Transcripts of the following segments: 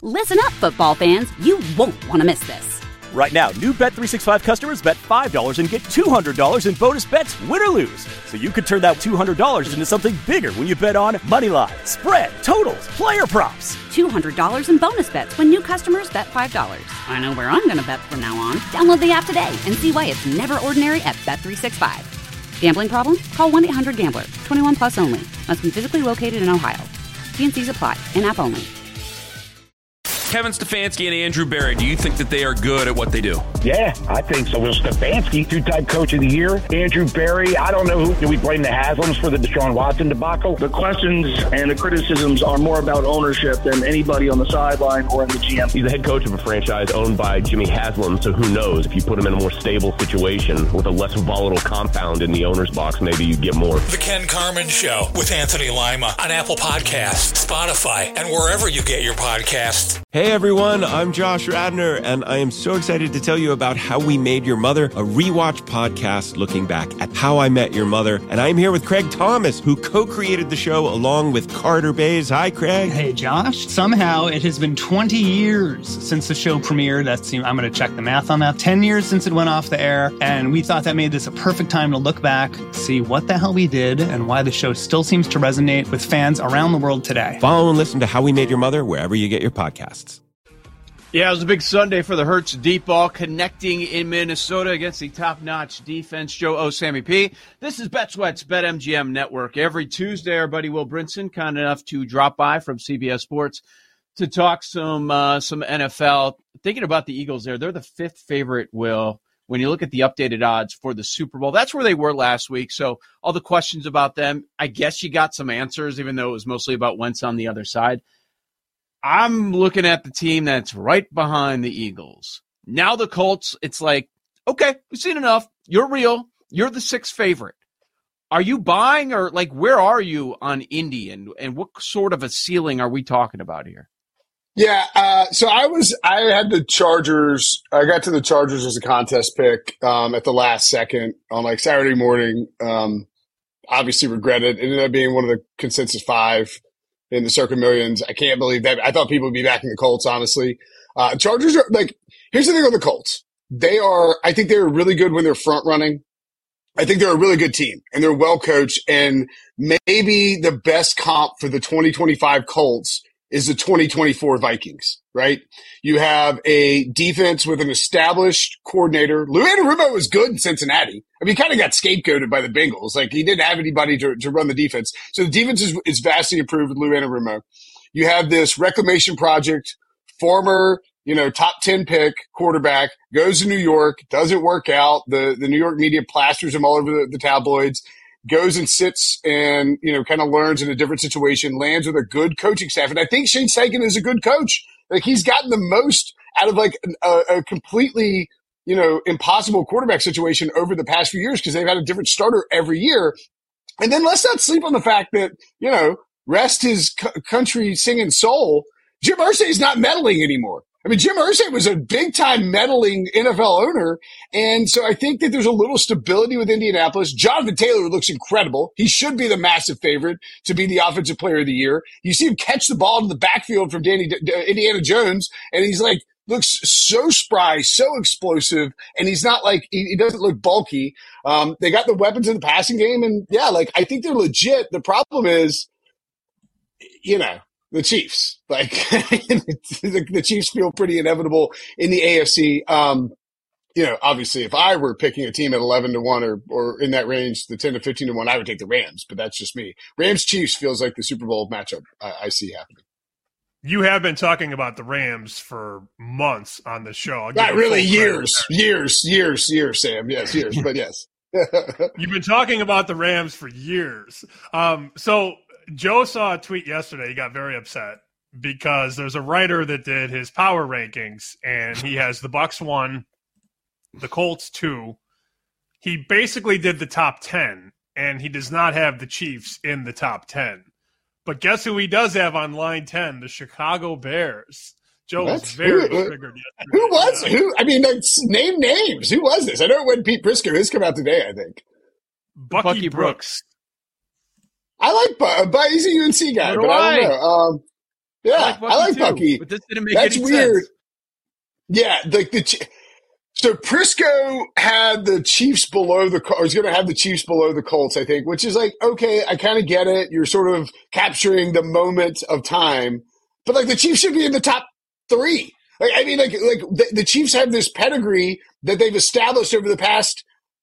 Listen up, football fans. You won't want to miss this. Right now, new Bet365 customers bet $5 and get $200 in bonus bets, win or lose. So you could turn that $200 into something bigger when you bet on moneyline, spread, totals, player props. $200 in bonus bets when new customers bet $5. I know where I'm going to bet from now on. Download the app today and see why it's never ordinary at Bet365. Gambling problem? Call 1-800-GAMBLER. 21 plus only. Must be physically located in Ohio. T&Cs apply. In-app only. Kevin Stefanski and Andrew Berry, do you think that they are good at what they do? Yeah, I think so. Well, Stefanski, two-time coach of the year. Andrew Berry, I don't know who. Do we blame the Haslams for the Deshaun Watson debacle? The questions and the criticisms are more about ownership than anybody on the sideline or in the GM. He's the head coach of a franchise owned by Jimmy Haslam, so who knows? If you put him in a more stable situation with a less volatile compound in the owner's box, maybe you get more. The Ken Carman Show with Anthony Lima on Apple Podcasts, Spotify, and wherever you get your podcasts. Hey everyone, I'm Josh Radner, and I am so excited to tell you about How We Made Your Mother, a rewatch podcast looking back at How I Met Your Mother. And I'm here with Craig Thomas, who co-created the show along with Carter Bays. Hi, Craig. Hey, Josh. Somehow it has been 20 years since the show premiered. I'm going to check the math on that. 10 years since it went off the air, and we thought that made this a perfect time to look back, see what the hell we did, and why the show still seems to resonate with fans around the world today. Follow and listen to How We Made Your Mother wherever you get your podcasts. Yeah, it was a big Sunday for the Hurts deep ball connecting in Minnesota against the top-notch defense. Joe O. Sammy P. This is BetSweat's BetMGM Network. Every Tuesday, our buddy Will Brinson, kind enough to drop by from CBS Sports to talk some NFL. Thinking about the Eagles there, they're the fifth favorite, Will, when you look at the updated odds for the Super Bowl. That's where they were last week, so all the questions about them, I guess you got some answers, even though it was mostly about Wentz on the other side. I'm looking at the team that's right behind the Eagles. Now the Colts, it's like, okay, we've seen enough. You're real. You're the sixth favorite. Are you buying, or like where are you on Indy, and what sort of a ceiling are we talking about here? Yeah, so I had the Chargers. I got to the Chargers as a contest pick at the last second on like Saturday morning. Obviously regretted. It ended up being one of the consensus 5 in the Circa Millions. I can't believe that. I thought people would be backing the Colts, honestly. Chargers are like, here's the thing with the Colts. I think they're really good when they're front running. I think they're a really good team and they're well coached, and maybe the best comp for the 2025 Colts is the 2024 Vikings, right? You have a defense with an established coordinator. Lou Anarumo was good in Cincinnati. I mean, he kind of got scapegoated by the Bengals. Like, he didn't have anybody to run the defense. So the defense is vastly improved with Lou Anarumo. You have this reclamation project, former, top 10 pick quarterback, goes to New York, doesn't work out. The New York media plasters him all over the tabloids. Goes and sits and, kind of learns in a different situation, lands with a good coaching staff. And I think Shane Steichen is a good coach. Like, he's gotten the most out of like a completely, impossible quarterback situation over the past few years because they've had a different starter every year. And then let's not sleep on the fact that, rest his country singing soul. Jim Irsay is not meddling anymore. I mean, Jim Irsay was a big-time meddling NFL owner, and so I think that there's a little stability with Indianapolis. Jonathan Taylor looks incredible. He should be the massive favorite to be the Offensive Player of the Year. You see him catch the ball in the backfield from Indiana Jones, and he's like, looks so spry, so explosive, and he's not like, he doesn't look bulky. They got the weapons in the passing game, and yeah, like, I think they're legit. The problem is, the Chiefs, like the Chiefs feel pretty inevitable in the AFC. Obviously if I were picking a team at 11-1 or in that range, the 10 to 15-1, I would take the Rams, but that's just me. Rams Chiefs feels like the Super Bowl matchup I see happening. You have been talking about the Rams for months on the show. Not really, years, Sam. Yes, years, but yes. You've been talking about the Rams for years. So Joe saw a tweet yesterday. He got very upset because there's a writer that did his power rankings, and he has the Bucs 1, the Colts 2. He basically did the top 10, and he does not have the Chiefs in the top 10. But guess who he does have on line 10? The Chicago Bears. Joe was very triggered yesterday. Who was it? I mean, name names. Who was this? I know it wasn't Pete Prisco. His come out today, I think. Bucky Brooks. I like Bud. He's a UNC guy, but I don't know. Yeah, I like Bucky. But this didn't make That's any weird. sense. Yeah, so Prisco had the Chiefs below the – or was going to have the Chiefs below the Colts, I think, which is like, okay, I kind of get it. You're sort of capturing the moment of time. But, like, the Chiefs should be in the top 3. Like, I mean, the Chiefs have this pedigree that they've established over the past,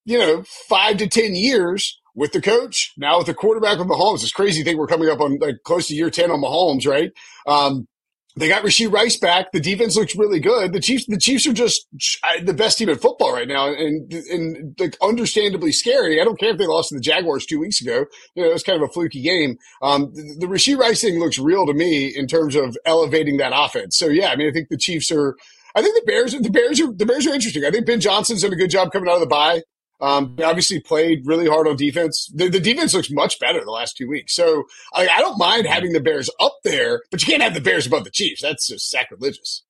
5 to 10 years with the coach, now with the quarterback with Mahomes. It's crazy to think we're coming up on like close to year 10 on Mahomes, right? They got Rashee Rice back. The defense looks really good. The Chiefs are just the best team in football right now, and like understandably scary. I don't care if they lost to the Jaguars 2 weeks ago. It was kind of a fluky game. The Rashee Rice thing looks real to me in terms of elevating that offense. So yeah, I mean, I think the Chiefs are. I think the Bears are interesting. I think Ben Johnson's done a good job coming out of the bye. They obviously played really hard on defense. The defense looks much better the last 2 weeks. So I don't mind having the Bears up there, but you can't have the Bears above the Chiefs. That's just sacrilegious.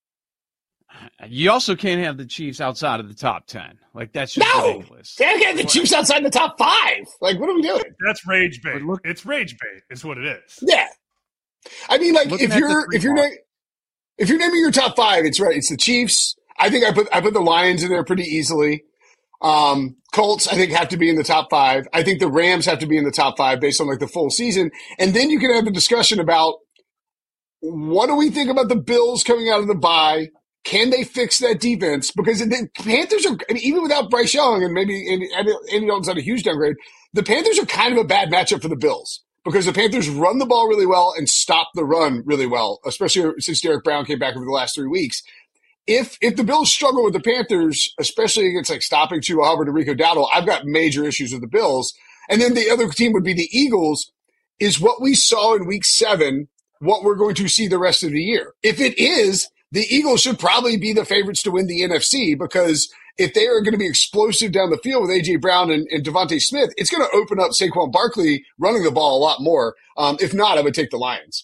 You also can't have the Chiefs outside of the top 10. Like, that's just ridiculous. Can't have the Chiefs outside the top 5. Like, what are we doing? That's rage bait. It's rage bait is what it is. Yeah. I mean, like, if you're naming your top 5, it's right. It's the Chiefs. I think I put the Lions in there pretty easily. Colts, I think, have to be in the top 5. I think the Rams have to be in the top 5 based on like the full season. And then you can have the discussion about what do we think about the Bills coming out of the bye? Can they fix that defense? Because the Panthers are, I mean, even without Bryce Young and maybe Andy Dalton's had a huge downgrade, the Panthers are kind of a bad matchup for the Bills because the Panthers run the ball really well and stop the run really well, especially since Derek Brown came back over the last 3 weeks. If the Bills struggle with the Panthers, especially against like stopping Chuba Hubbard and Rico Dowdle, I've got major issues with the Bills. And then the other team would be the Eagles. Is what we saw in week 7 what we're going to see the rest of the year? If it is, the Eagles should probably be the favorites to win the NFC because if they are going to be explosive down the field with A.J. Brown and Devontae Smith, it's going to open up Saquon Barkley running the ball a lot more. If not, I would take the Lions.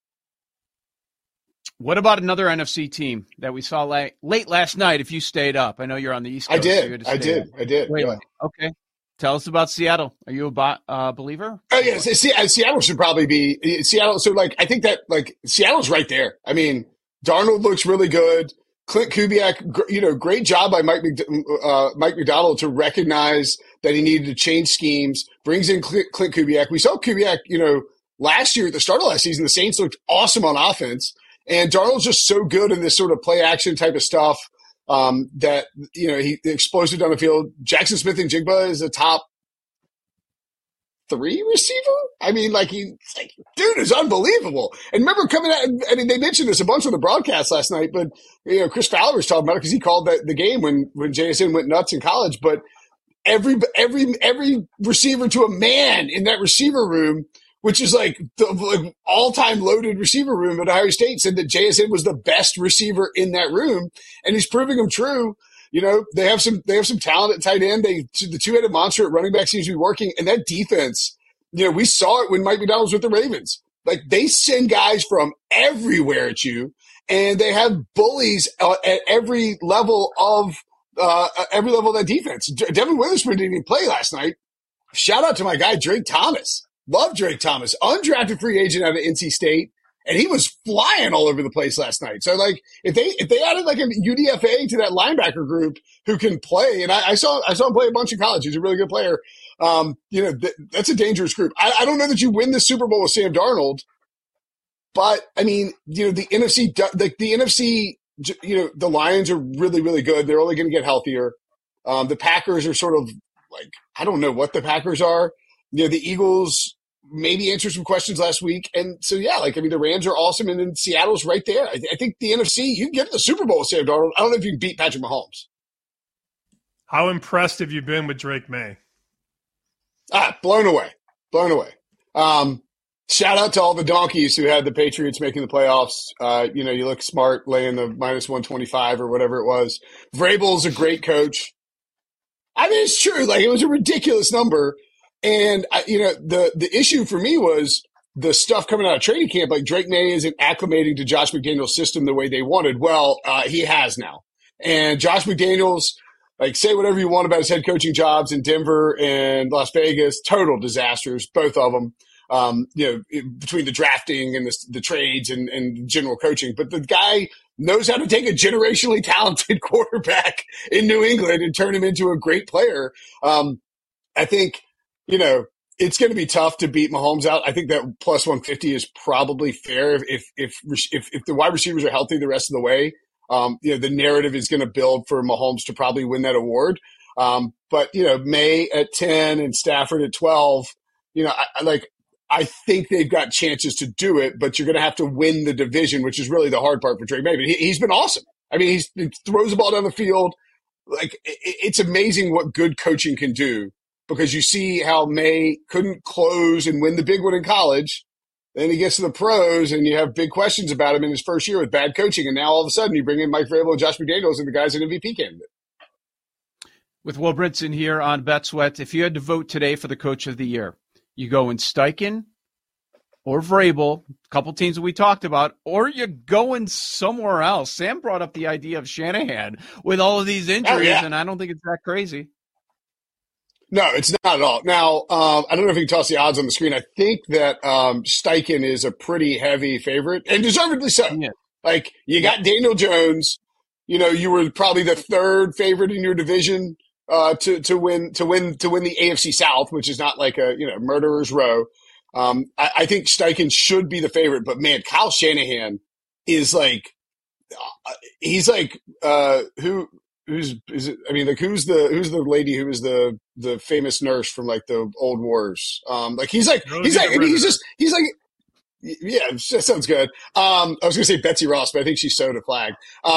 What about another NFC team that we saw late last night if you stayed up? I know you're on the East Coast. I did. Wait, okay. Tell us about Seattle. Are you a believer? Oh, yeah. Seattle should probably be – Seattle. So, like, I think that, like, Seattle's right there. I mean, Darnold looks really good. Clint Kubiak, great job by Mike Macdonald to recognize that he needed to change schemes, brings in Clint Kubiak. We saw Kubiak, last year at the start of last season, the Saints looked awesome on offense. And Darnold's just so good in this sort of play action type of stuff that, he explosive down the field. Jackson Smith and Jigba is a top 3 receiver. I mean, dude is unbelievable. And remember coming out, I mean, they mentioned this a bunch on the broadcast last night, but, Chris Fowler was talking about it because he called the game when JSN went nuts in college. But every receiver to a man in that receiver room, which is like the all-time loaded receiver room at Ohio State, said that JSN was the best receiver in that room, and he's proving them true. They have some talent at tight end. The two-headed monster at running back seems to be working, and that defense, we saw it when Mike McDonald was with the Ravens. Like, they send guys from everywhere at you, and they have bullies at every level of that defense. Devin Witherspoon didn't even play last night. Shout out to my guy Drake Thomas. Love Drake Thomas, undrafted free agent out of NC State, and he was flying all over the place last night. So, like, if they added like a UDFA to that linebacker group who can play, and I saw him play a bunch in college. He's a really good player. That's a dangerous group. I don't know that you win the Super Bowl with Sam Darnold, but I mean, the NFC, the Lions are really, really good. They're only going to get healthier. The Packers are sort of like, I don't know what the Packers are. The Eagles maybe answered some questions last week. And so, yeah, the Rams are awesome. And then Seattle's right there. I think the NFC, you can get to the Super Bowl with Sam Darnold. I don't know if you can beat Patrick Mahomes. How impressed have you been with Drake May? Blown away. Shout out to all the donkeys who had the Patriots making the playoffs. You look smart laying the minus 125 or whatever it was. Vrabel's a great coach. I mean, it's true. Like, it was a ridiculous number. And, the issue for me was the stuff coming out of training camp. Like, Drake May isn't acclimating to Josh McDaniels' system the way they wanted. Well, he has now. And Josh McDaniels, say whatever you want about his head coaching jobs in Denver and Las Vegas, total disasters, both of them. between the drafting and the trades and general coaching. But the guy knows how to take a generationally talented quarterback in New England and turn him into a great player. I think, it's going to be tough to beat Mahomes out. I think that plus 150 is probably fair if the wide receivers are healthy the rest of the way. The narrative is going to build for Mahomes to probably win that award. But May at 10 and Stafford at 12, I think they've got chances to do it, but you're going to have to win the division, which is really the hard part for Drake May. But he's been awesome. I mean, he throws the ball down the field. Like, it's amazing what good coaching can do, because you see how May couldn't close and win the big one in college. Then he gets to the pros, and you have big questions about him in his first year with bad coaching. And now all of a sudden you bring in Mike Vrabel and Josh McDaniels, and the guy's an MVP candidate. With Will Brinson here on Bet Sweat, if you had to vote today for the coach of the year, you go in Steichen or Vrabel, a couple teams that we talked about, or you're going somewhere else. Sam brought up the idea of Shanahan with all of these injuries, and I don't think it's that crazy. No, it's not at all. Now, I don't know if you can toss the odds on the screen. I think that Steichen is a pretty heavy favorite, and deservedly so. Yeah. Like, you got Daniel Jones. You were probably the third favorite in your division to win the AFC South, which is not like a murderer's row. I think Steichen should be the favorite, but man, Kyle Shanahan is like, he's like who's the lady who was the famous nurse from like the old wars? Yeah, that sounds good. I was gonna say Betsy Ross, but I think she's sewed a flag.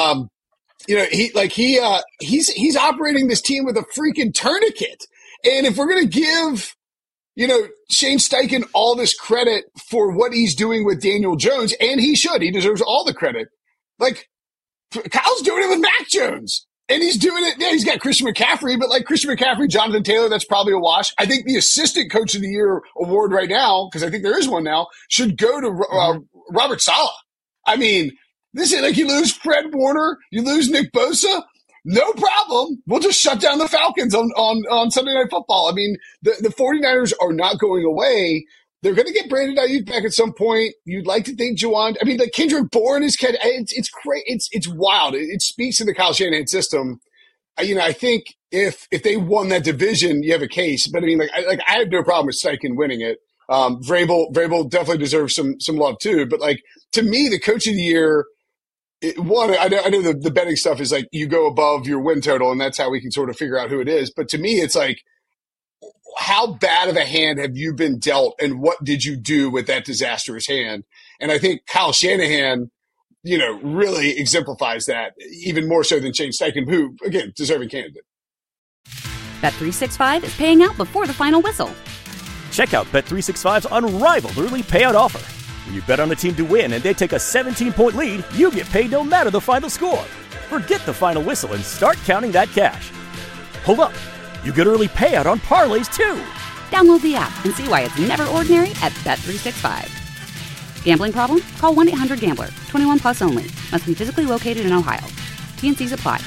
He's operating this team with a freaking tourniquet. And if we're gonna give, Shane Steichen all this credit for what he's doing with Daniel Jones, and he deserves all the credit. Like, Kyle's doing it with Mac Jones. And he's doing it. Yeah, he's got Christian McCaffrey, but like Christian McCaffrey, Jonathan Taylor, that's probably a wash. I think the assistant coach of the year award right now, because I think there is one now, should go to Robert Saleh. I mean, this is like, you lose Fred Warner, you lose Nick Bosa, no problem. We'll just shut down the Falcons on Sunday Night Football. I mean, the 49ers are not going away. They're going to get Brandon Ayuk back at some point. You'd like to think Juwan. I mean, like Kendrick Bourne is it's great. It's wild. It speaks to the Kyle Shanahan system. I think if they won that division, you have a case. But I mean, I have no problem with Steichen winning it. Vrabel definitely deserves some love too. But like, to me, the coach of the year, I know the betting stuff is like you go above your win total, and that's how we can sort of figure out who it is. But to me, it's like, how bad of a hand have you been dealt, and what did you do with that disastrous hand? And I think Kyle Shanahan, really exemplifies that even more so than Shane Steichen, who, again, deserving candidate. Bet365 is paying out before the final whistle. Check out Bet365's unrivaled early payout offer. When you bet on a team to win and they take a 17-point lead, you get paid no matter the final score. Forget the final whistle and start counting that cash. Hold up. You get early payout on parlays, too. Download the app and see why it's never ordinary at Bet365. Gambling problem? Call 1-800-GAMBLER. 21 plus only. Must be physically located in Ohio. T&Cs apply.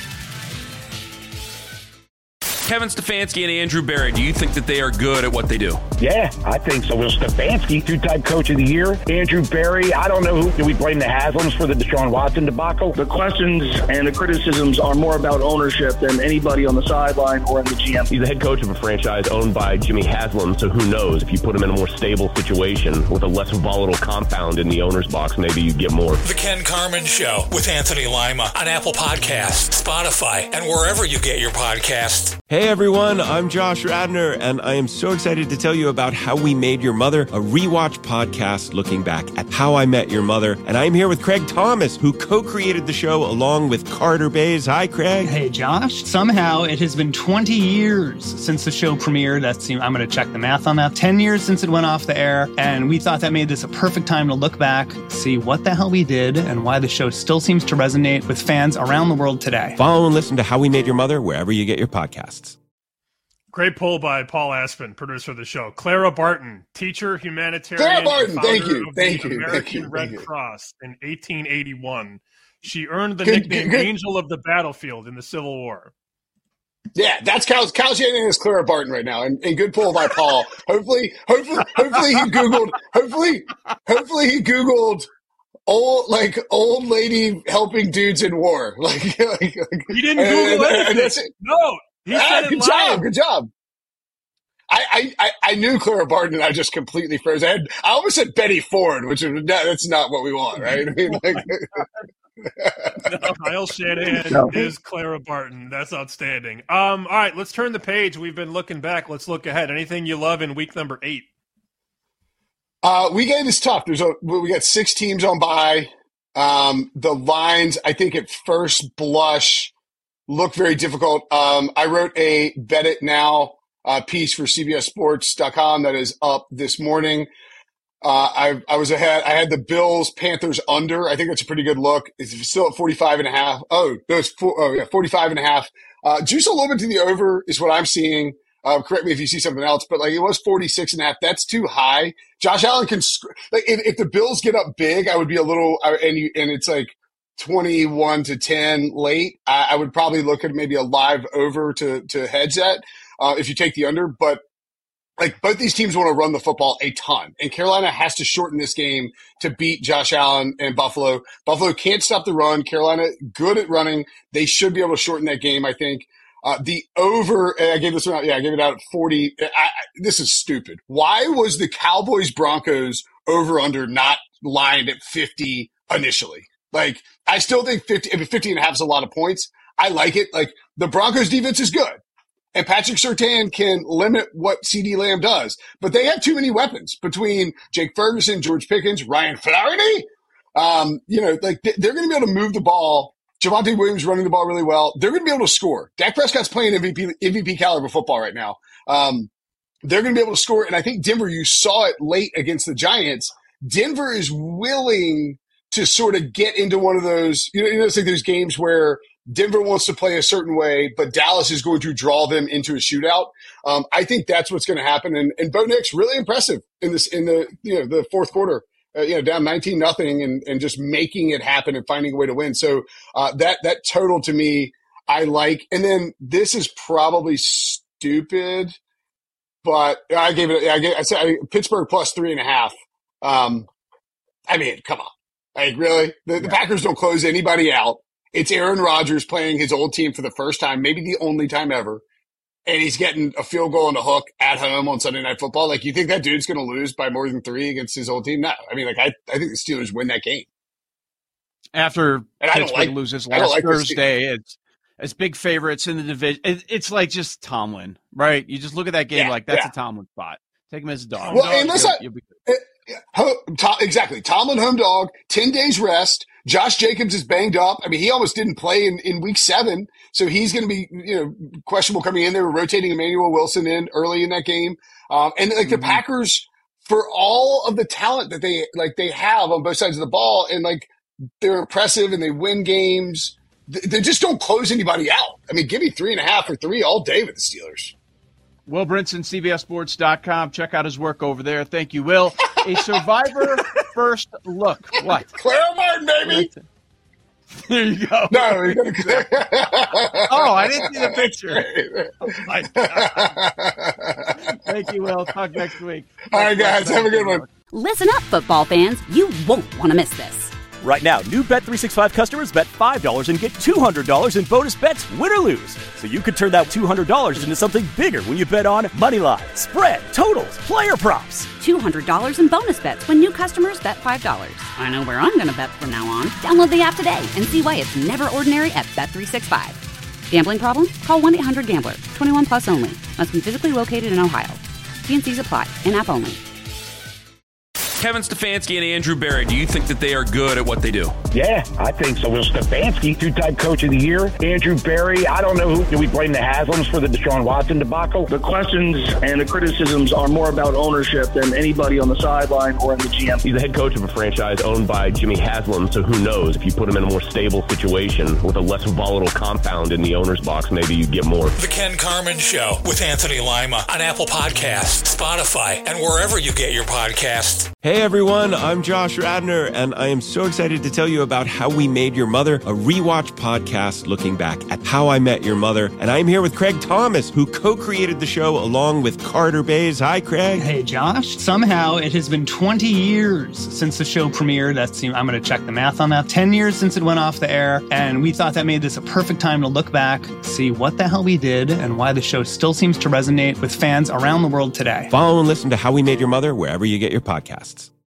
Kevin Stefanski and Andrew Berry, do you think that they are good at what they do? Yeah, I think so. Will Stefanski, two-time coach of the year. Andrew Berry, I don't know who. Do we blame the Haslams for the Deshaun Watson debacle? The questions and the criticisms are more about ownership than anybody on the sideline or in the GM. He's the head coach of a franchise owned by Jimmy Haslam, so who knows? If you put him in a more stable situation with a less volatile compound in the owner's box, maybe you get more. The Ken Carman Show with Anthony Lima on Apple Podcasts, Spotify, and wherever you get your podcasts. Hey everyone, I'm Josh Radner, and I am so excited to tell you about How We Made Your Mother, a rewatch podcast looking back at How I Met Your Mother. And I'm here with Craig Thomas, who co-created the show along with Carter Bays. Hi, Craig. Hey, Josh. Somehow it has been 20 years since the show premiered. I'm going to check the math on that. 10 years since it went off the air, and we thought that made this a perfect time to look back, see what the hell we did, and why the show still seems to resonate with fans around the world today. Follow and listen to How We Made Your Mother wherever you get your podcasts. Great poll by Paul Aspen, producer of the show. Clara Barton, teacher, humanitarian. Clara Barton, thank you. American Red Cross in 1881. She earned the nickname Angel of the Battlefield in the Civil War. Yeah, that's Kyle Shanahan is Clara Barton right now, and good pull by Paul. Hopefully he Googled old lady helping dudes in war. He didn't Google anything. No, he said good job. I knew Clara Barton, and I just completely froze. I almost said Betty Ford, that's not what we want, right? I mean, No, Kyle Shanahan is Clara Barton. That's outstanding. All right, let's turn the page. We've been looking back. Let's look ahead. Anything you love in week number 8? Week 8 is tough. We got 6 teams on bye. The lines, I think, at first blush, look very difficult. I wrote a Bet It Now piece for CBSSports.com that is up this morning. I was ahead. I had the Bills Panthers under. I think that's a pretty good look. It's still at 45.5. Oh, no, it's 45.5. Juice a little bit to the over is what I'm seeing. Correct me if you see something else, but it was 46.5. That's too high. Josh Allen can if the Bills get up big, I would be a little and it's 21-10 late. I would probably look at maybe a live over to hedge that if you take the under, but. Both these teams want to run the football a ton, and Carolina has to shorten this game to beat Josh Allen and Buffalo. Buffalo can't stop the run. Carolina good at running. They should be able to shorten that game, I think. The over, I gave this one out. Yeah, I gave it out at 40. This is stupid. Why was the Cowboys-Broncos over-under not lined at 50 initially? I still think 50.5 is a lot of points. I like it. The Broncos defense is good. And Patrick Surtain can limit what CeeDee Lamb does. But they have too many weapons between Jake Ferguson, George Pickens, Ryan Flaherty. They're going to be able to move the ball. Javonte Williams running the ball really well. They're going to be able to score. Dak Prescott's playing MVP caliber football right now. They're going to be able to score. And I think Denver, you saw it late against the Giants. Denver is willing to sort of get into one of those, it's like there's games where Denver wants to play a certain way, but Dallas is going to draw them into a shootout. I think that's what's going to happen. And Bo Nix really impressive in the fourth quarter, down 19-0 and just making it happen and finding a way to win. So that total to me, I like. And then this is probably stupid, but I said Pittsburgh plus 3.5. I mean, come on. Really? The Packers don't close anybody out. It's Aaron Rodgers playing his old team for the first time, maybe the only time ever, and he's getting a field goal and a hook at home on Sunday Night Football. You think that dude's going to lose by more than 3 against his old team? No. I mean, I think the Steelers win that game. After Pittsburgh loses last Thursday, it's big favorites in the division. It's just Tomlin, right? You just look at that game that's a Tomlin spot. Take him as a dog. Well, exactly. Tomlin home dog, 10 days rest. Josh Jacobs is banged up. I mean, he almost didn't play in week 7, so he's going to be, questionable coming in. They were rotating Emmanuel Wilson in early in that game. The Packers, for all of the talent that they have on both sides of the ball, and they're impressive and they win games, they just don't close anybody out. I mean, give me 3.5 or 3 all day with the Steelers. Will Brinson, CBSSports.com. Check out his work over there. Thank you, Will. A Survivor first look. What? Clara Martin, baby. There you go. No, I didn't see the picture. Oh, my God. Thank you, Will. Talk next week. All right, guys. Have a good one. Listen up, football fans. You won't want to miss this. Right now, new Bet365 customers bet $5 and get $200 in bonus bets, win or lose. So you could turn that $200 into something bigger when you bet on moneyline, spread, totals, player props. $200 in bonus bets when new customers bet $5. I know where I'm going to bet from now on. Download the app today and see why it's never ordinary at Bet365. Gambling problem? Call 1-800-GAMBLER. 21 plus only. Must be physically located in Ohio. T&Cs apply. In-app only. Kevin Stefanski and Andrew Berry, do you think that they are good at what they do? Yeah, I think so. Will Stefanski, 2-time coach of the year. Andrew Berry, I don't know who. Do we blame the Haslams for the Deshaun Watson debacle? The questions and the criticisms are more about ownership than anybody on the sideline or in the GM. He's the head coach of a franchise owned by Jimmy Haslam, so who knows? If you put him in a more stable situation with a less volatile compound in the owner's box, maybe you get more. The Ken Carman Show with Anthony Lima on Apple Podcasts, Spotify, and wherever you get your podcasts. Hey everyone, I'm Josh Radnor, and I am so excited to tell you about How We Made Your Mother, a rewatch podcast looking back at How I Met Your Mother. And I'm here with Craig Thomas, who co-created the show along with Carter Bays. Hi, Craig. Hey, Josh. Somehow it has been 20 years since the show premiered. I'm going to check the math on that. 10 years since it went off the air. And we thought that made this a perfect time to look back, see what the hell we did, and why the show still seems to resonate with fans around the world today. Follow and listen to How We Made Your Mother wherever you get your podcasts.